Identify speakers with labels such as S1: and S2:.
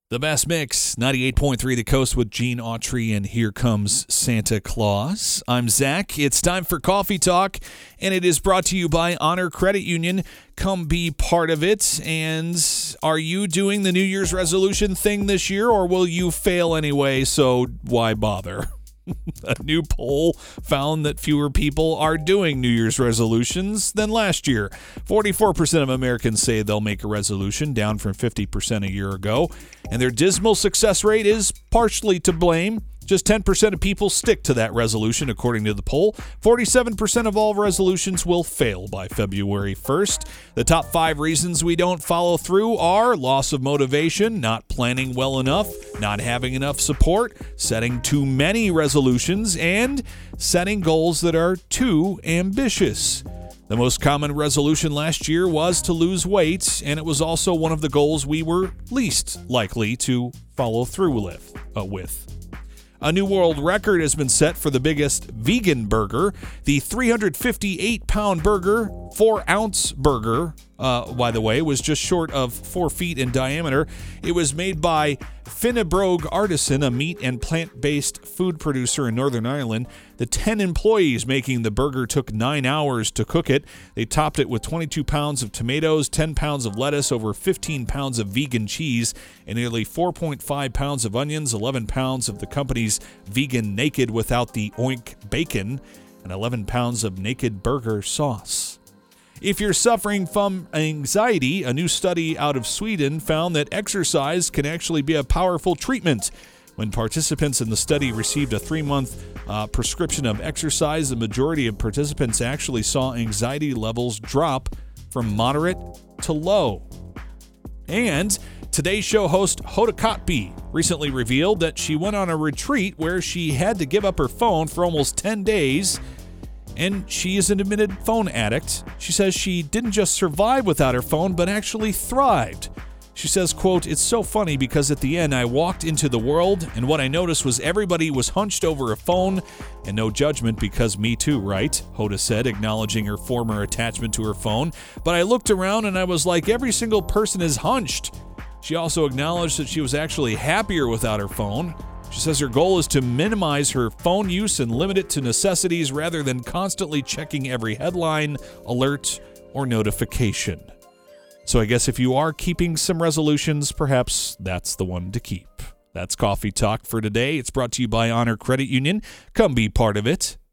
S1: The best mix, 98.3 The Coast with Gene Autry, and Here Comes Santa Claus. I'm Zach. It's time for Coffee Talk, and it is brought to you by Honor Credit Union. Come be part of it. And are you doing the New Year's resolution thing this year, or will you fail anyway, so why bother? A new poll found that fewer people are doing New Year's resolutions than last year. 44% of Americans say they'll make a resolution, down from 50% a year ago. And their dismal success rate is partially to blame. Just 10% of people stick to that resolution, according to the poll. 47% of all resolutions will fail by February 1st. The top 5 reasons we don't follow through are loss of motivation, not planning well enough, not having enough support, setting too many resolutions, and setting goals that are too ambitious. The most common resolution last year was to lose weight, and it was also one of the goals we were least likely to follow through with. A new world record has been set for the biggest vegan burger. The 358-pound burger, 4-ounce burger, by the way, was just short of 4 feet in diameter. It was made by Finnebrogue Artisan, a meat and plant-based food producer in Northern Ireland. The 10 employees making the burger took 9 hours to cook it. They topped it with 22 pounds of tomatoes, 10 pounds of lettuce, over 15 pounds of vegan cheese, and nearly 4.5 pounds of onions, 11 pounds of the company's vegan naked without the oink bacon, and 11 pounds of naked burger sauce. If you're suffering from anxiety, a new study out of Sweden found that exercise can actually be a powerful treatment. When participants in the study received a 3-month prescription of exercise, the majority of participants actually saw anxiety levels drop from moderate to low. And Today's Show host Hoda Kotb recently revealed that she went on a retreat where she had to give up her phone for almost 10 days. And she is an admitted phone addict. She says she didn't just survive without her phone, but actually thrived. She says, quote, "It's so funny because at the end I walked into the world and what I noticed was everybody was hunched over a phone, and no judgment because me too, right?" Hoda said, acknowledging her former attachment to her phone. "But I looked around and I was like, every single person is hunched." She also acknowledged that she was actually happier without her phone. She says her goal is to minimize her phone use and limit it to necessities rather than constantly checking every headline, alert, or notification. So I guess if you are keeping some resolutions, perhaps that's the one to keep. That's Coffee Talk for today. It's brought to you by Honor Credit Union. Come be part of it.